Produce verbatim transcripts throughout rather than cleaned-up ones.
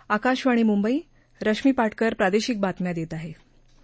आकाशवाणी मुंबई, रश्मी पाटकर प्रादेशिक बातम्या देत आहे.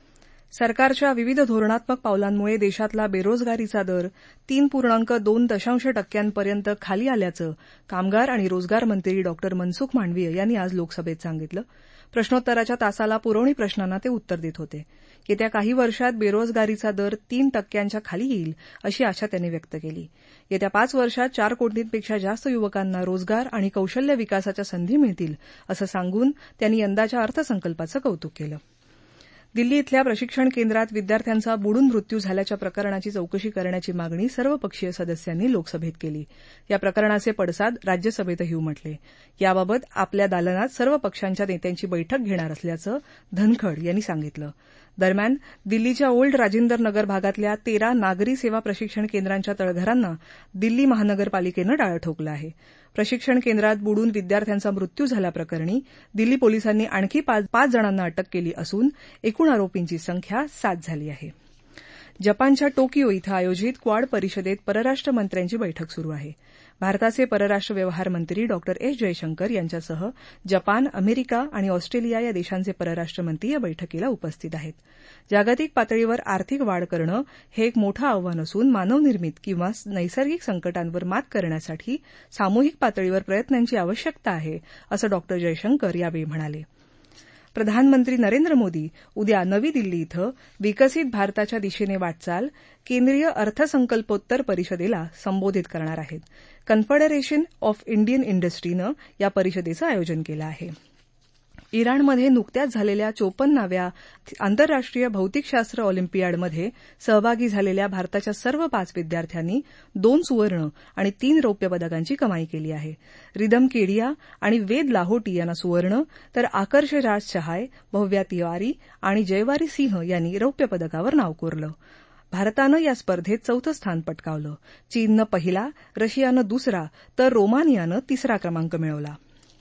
सरकारच्या विविध धोरणात्मक पावलांमुळे देशातला बेरोजगारीचा दर तीन पूर्णांक दोन दशांश टक्क्यांपर्यंत खाली आल्याचं कामगार आणि रोजगार मंत्री डॉ मनसुख मांडवीय यांनी आज लोकसभेत सांगितलं. प्रश्नोत्तराच्या तासाला पुरवणी प्रश्नांना ते उत्तर देत होते. येत्या काही वर्षात बेरोजगारीचा दर तीन टक्क्यांच्या खाली येईल अशी आशा त्यांनी व्यक्त केली. येत्या पाच वर्षात चार कोटींपेक्षा जास्त युवकांना रोजगार आणि कौशल्य विकासाच्या संधी मिळतील असं सांगून त्यांनी यंदाच्या अर्थसंकल्पाचं कौतुक केलं. दिल्ली इथल्या प्रशिक्षण केंद्रात विद्यार्थ्यांचा बुडून मृत्यू झाल्याच्या प्रकरणाची चौकशी करण्याची मागणी सर्वपक्षीय सदस्यांनी लोकसभेत केली. या प्रकरणाचे पडसाद राज्यसभेतही उमटले. याबाबत आपल्या दालनात सर्व पक्षांच्या नेत्यांची बैठक घेणार असल्याचं धनखड यांनी सांगितलं. दरम्यान दिल्लीच्या ओल्ड राजिंदर नगर भागातल्या तेरा नागरी सेवा प्रशिक्षण केंद्रांच्या तळघरांना दिल्ली महानगरपालिकेनं टाळं ठोकलं आहे. प्रशिक्षण केंद्रात बुडून विद्यार्थ्यांचा मृत्यू झाल्याप्रकरणी दिल्ली पोलिसांनी आणखी पाच जणांना अटक केली असून एकूण आरोपींची संख्या सात झाली आहे. जपानच्या टोकियो इथं आयोजित क्वाड परिषदेत परराष्ट्र मंत्र्यांची बैठक सुरू आहे. भारताचे परराष्ट्र व्यवहार मंत्री डॉ एस जयशंकर यांच्यासह जपान, अमेरिका आणि ऑस्ट्रेलिया या देशांचे परराष्ट्र मंत्री या बैठकीला उपस्थित आहेत. जागतिक पातळीवर आर्थिक वाढ करणं हे एक मोठं आव्हान असून मानवनिर्मित किंवा नैसर्गिक संकटांवर मात करण्यासाठी सामूहिक पातळीवर प्रयत्नांची आवश्यकता आहे असं डॉ जयशंकर यावेळी म्हणाले. प्रधानमंत्री नरेंद्र मोदी उद्या नवी दिल्ली इथं विकसित भारताच्या दिशेने वाटचाल केंद्रीय अर्थसंकल्पोत्तर परिषदेला संबोधित करणार आहेत. कन्फेडरेशन ऑफ इंडियन इंडस्ट्रीनं या परिषदेचं आयोजन केलं आहे. इराणमध्ये नुकत्याच झालेल्या चोपन्नाव्या आंतरराष्ट्रीय भौतिकशास्त्र ऑलिम्पियाडमध्ये सहभागी झालेल्या भारताच्या सर्व पाच विद्यार्थ्यांनी दोन सुवर्ण आणि तीन रौप्य पदकांची कमाई केली आहे. रिदम केडिया आणि वेद लाहोटी यांना सुवर्ण तर आकर्ष राज चहाय, भव्या तिवारी आणि जयवारी सिंह यांनी रौप्य पदकावर नाव कोरलं. भारतानं या स्पर्धेत चौथं स्थान पटकावलं. चीननं पहिला, रशियानं दुसरा तर रोमानियानं तिसरा क्रमांक मिळवला.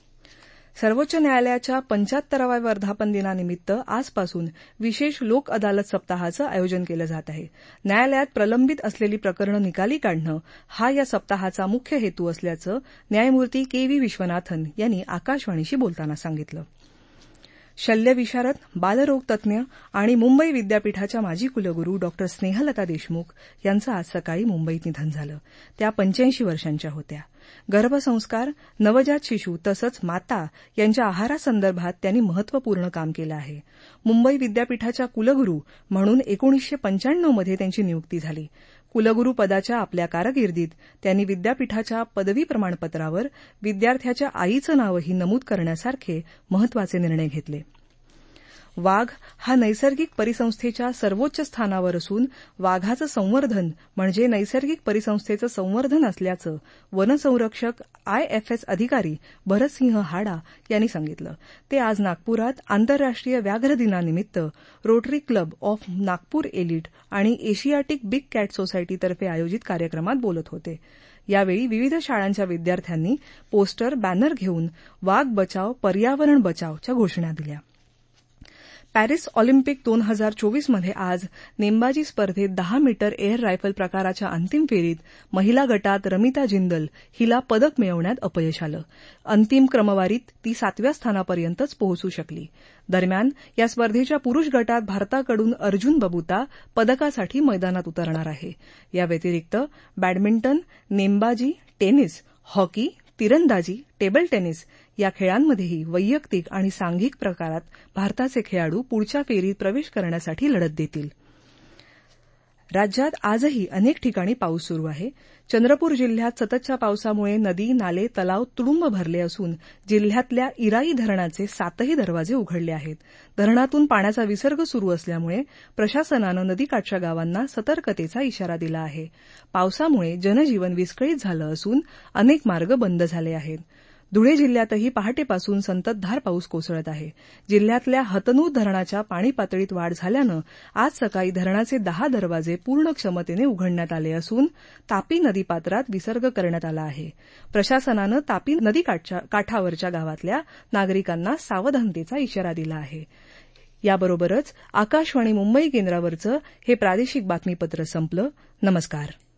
सर्वोच्च न्यायालयाच्या पंच्याहत्तराव्या वर्धापन दिनानिमित्त आजपासून विशेष लोक अदालत सप्ताहाचं आयोजन केलं जात आहे. न्यायालयात प्रलंबित असलेली प्रकरणं निकाली काढणं हा या सप्ताहाचा मुख्य हेतू असल्याचं न्यायमूर्ती के व्ही विश्वनाथन यांनी आकाशवाणीशी बोलताना सांगितलं. शल्यविशारद, बालरोग तज्ञ आणि मुंबई विद्यापीठाच्या माजी कुलगुरू डॉ स्नेहलता देशमुख यांचं आज सकाळी मुंबईत निधन झालं. त्या पंच्याऐंशी वर्षांच्या होत्या. गर्भसंस्कार, नवजात शिशू तसंच माता यांच्या आहारासंदर्भात त्यांनी महत्वपूर्ण काम केलं आहे. मुंबई विद्यापीठाच्या कुलगुरू म्हणून एकोणीसशे पंच्याण्णवमध्ये त्यांची नियुक्ती झाली. कुलगुरू पदाच्या आपल्या कारकिर्दीत त्यांनी विद्यापीठाच्या पदवी प्रमाणपत्रावर विद्यार्थ्याच्या आईचं नावही नमूद करण्यासारखे महत्वाचे निर्णय घेतले. वाघ हा नैसर्गिक परिसंस्थेच्या सर्वोच्च स्थानावर असून वाघाचं संवर्धन म्हणजे नैसर्गिक परिसंस्थेचं संवर्धन असल्याचं वनसंरक्षक आयएफएस अधिकारी भरतसिंह हाडा यांनी सांगितलं. ते आज नागपुरात आंतरराष्ट्रीय व्याघ्र दिनानिमित्त Rotary Club of Nagpur Elite आणि एशियाटिक बिग कॅट सोसायटीतर्फे आयोजित कार्यक्रमात बोलत होते. यावेळी विविध शाळांच्या विद्यार्थ्यांनी पोस्टर, बॅनर घेऊन वाघ बचाव, पर्यावरण बचावच्या घोषणा दिल्या. पॅरिस ऑलिम्पिक दोन हजार चोवीसमध्ये आज नेमबाजी स्पर्धेत दहा मीटर एअर रायफल प्रकाराच्या अंतिम फेरीत महिला गटात रमिता जिंदल हिला पदक मिळवण्यात अपयश आलं. अंतिम क्रमवारीत ती सातव्या स्थानापर्यंतच पोहोचू शकली. दरम्यान या स्पर्धेच्या पुरुष गटात भारताकडून अर्जुन बबुता पदकासाठी मैदानात उतरणार आहे. या व्यतिरिक्त बॅडमिंटन, नेमबाजी, टेनिस, हॉकी, तिरंदाजी, टेबल टेनिस या खेळांमध्येही वैयक्तिक आणि सांघिक प्रकारात भारताचे खेळाडू पुढच्या फेरीत प्रवेश करण्यासाठी लढत देतील. राज्यात आजही अनेक ठिकाणी पाऊस सुरू आहे. चंद्रपूर जिल्ह्यात सततच्या पावसामुळे नदी, नाले, तलाव तुडुंब भरले असून जिल्ह्यातल्या इराई धरणाचे सातही दरवाजे उघडले आहेत. धरणातून पाण्याचा विसर्ग सुरू असल्यामुळे प्रशासनानं नदीकाठच्या गावांना सतर्कतेचा इशारा दिला आहे. पावसामुळे जनजीवन विस्कळीत झालं असून अनेक मार्ग बंद झाले आहेत. धुळे जिल्ह्यातही पहाटेपासून संततधार पाऊस कोसळत आहे. जिल्ह्यातल्या हतनूर धरणाच्या पाणी पातळीत वाढ झाल्यानं आज सकाळी धरणाचे दहा दरवाजे पूर्ण क्षमतेने उघडण्यात आले असून तापी नदीपात्रात विसर्ग करण्यात आला आहे. प्रशासनानं तापी नदीकाठावरच्या गावातल्या नागरिकांना सावधानतेचा इशारा दिला आहे. याबरोबरच आकाशवाणी मुंबई केंद्रावरचं हे प्रादेशिक बातमीपत्र संपलं. नमस्कार.